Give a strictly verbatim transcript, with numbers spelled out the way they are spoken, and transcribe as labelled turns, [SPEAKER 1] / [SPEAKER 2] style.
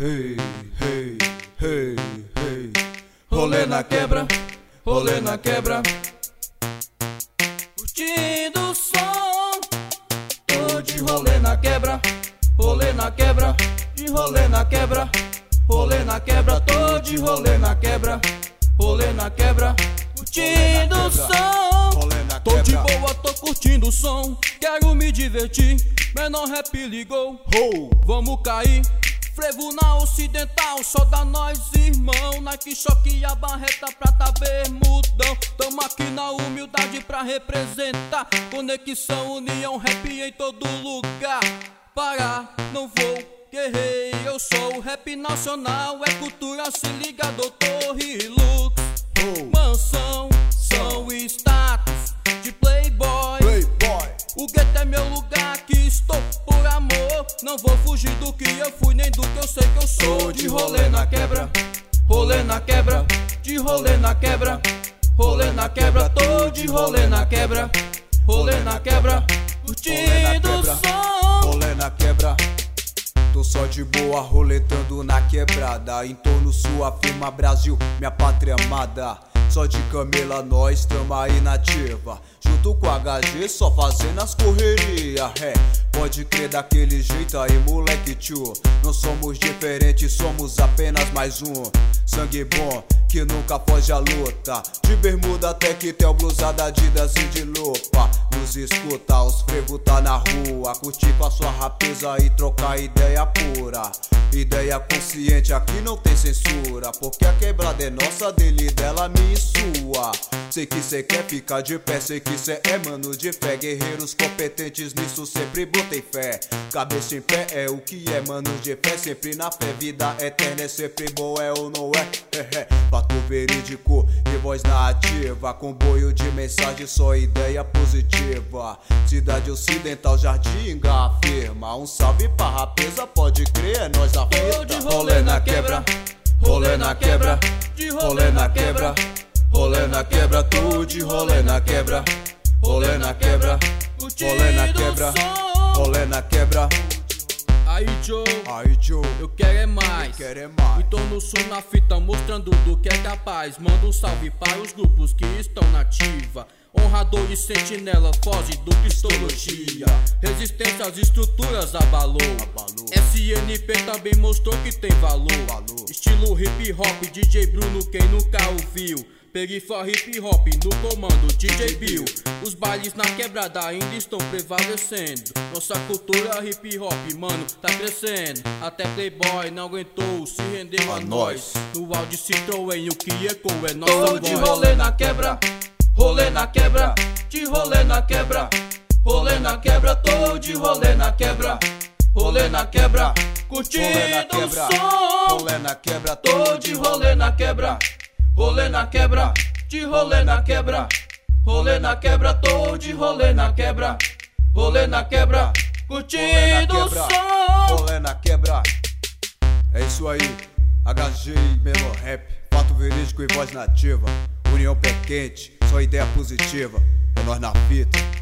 [SPEAKER 1] Hey, hey, hey, hey. Rolê na quebra, rolê na quebra.
[SPEAKER 2] Curtindo o som.
[SPEAKER 1] Tô de rolê na quebra, rolê na quebra. De rolê na quebra, rolê na quebra. Tô de rolê na quebra, rolê na quebra.
[SPEAKER 2] Curtindo o som.
[SPEAKER 1] Rolê na
[SPEAKER 2] Tô de
[SPEAKER 1] quebra.
[SPEAKER 2] boa, tô curtindo o som. Quero me divertir, menor rap ligou.
[SPEAKER 1] Ho!
[SPEAKER 2] Vamos cair, frevo na ocidental. Só dá nós, irmão. Nike, choque, a barreta, prata, bermudão. Tamo aqui na humildade pra representar. Conexão, união, rap em todo lugar. Parar, não vou, guerrei. Eu sou o rap nacional. É cultura, se liga, doutor Hilux.
[SPEAKER 1] Ho!
[SPEAKER 2] Mansão, são status de playboy.
[SPEAKER 1] Playboy.
[SPEAKER 2] O gueto é meu lugar, aqui estou por amor. Não vou fugir do que eu fui, nem do que eu sei que eu sou.
[SPEAKER 1] Tô de rolê na quebra, rolê na quebra. De rolê na quebra, rolê na quebra. Tô de rolê na quebra, rolê na quebra.
[SPEAKER 2] Curtindo o som.
[SPEAKER 1] Rolê na quebra. Tô só de boa roletando na quebrada. Em torno sua firma Brasil, minha pátria amada. Só de camela nós tamo aí nativa. Junto com a H G só fazendo as correrias. É, pode crer daquele jeito aí moleque tio. Não somos diferentes, somos apenas mais um. Sangue bom que nunca foge à luta. De bermuda até que tem o blusada Adidas e de lupa. Nos escuta, os frevo tá na rua. Curtir com a sua rapeza e trocar ideia pura. Ideia consciente, aqui não tem censura. Porque a quebrada é nossa, dele e dela, minha e sua. Sei que cê quer ficar de pé, sei que cê é mano de fé. Guerreiros competentes nisso sempre botem fé. Cabeça em pé é o que é, mano de fé. Sempre na fé, vida eterna é sempre boa, é ou não é? É, é. Fato verídico e voz na ativa. Comboio de mensagem, só ideia positiva. Cidade ocidental, Jardim afirma. Um salve pra rapeza, pode crer, é nós da
[SPEAKER 2] Tô de
[SPEAKER 1] fita.
[SPEAKER 2] rolê na quebra,
[SPEAKER 1] rolê na quebra.
[SPEAKER 2] de
[SPEAKER 1] Rolê na quebra, rolê na quebra. Tô de rolê na quebra, rolê na quebra. Rolê na quebra, rolê na quebra.
[SPEAKER 2] Aí Joe,
[SPEAKER 1] Aí Joe,
[SPEAKER 2] eu quero é mais.
[SPEAKER 1] quero é mais.
[SPEAKER 2] E tô no sul na fita mostrando do que é capaz. Manda um salve para os grupos que estão na ativa. Honrador e sentinela, foge do cristologia. Resistência às estruturas abalou.
[SPEAKER 1] Abalou.
[SPEAKER 2] S N P também mostrou que tem valor.
[SPEAKER 1] Valor.
[SPEAKER 2] Estilo hip hop, D J Bruno, quem nunca ouviu. Perifa hip hop no comando, D J Bill. Os bailes na quebrada ainda estão prevalecendo. Nossa cultura hip hop, mano, tá crescendo. Até Playboy não aguentou, se rendeu a,
[SPEAKER 1] A
[SPEAKER 2] nós. No áudio Citroën, o que ecoa é
[SPEAKER 1] Tô
[SPEAKER 2] nossa
[SPEAKER 1] de
[SPEAKER 2] voz.
[SPEAKER 1] rolê na quebra, rolê na quebra. De rolê na quebra, rolê na quebra. Tô de rolê na quebra, rolê na quebra.
[SPEAKER 2] Curtindo
[SPEAKER 1] Rolê na
[SPEAKER 2] o
[SPEAKER 1] quebra,
[SPEAKER 2] som.
[SPEAKER 1] rolê na quebra.
[SPEAKER 2] Tô de rolê na quebra,
[SPEAKER 1] rolê na quebra.
[SPEAKER 2] de rolê na quebra.
[SPEAKER 1] Rolê na quebra, tô de rolê na quebra. Rolê na quebra,
[SPEAKER 2] Curtindo o
[SPEAKER 1] quebra.
[SPEAKER 2] som.
[SPEAKER 1] rolê na quebra. É isso aí, H G e Menor Rap. Fato verídico e voz nativa. União pé quente, só ideia positiva. É nós na fita.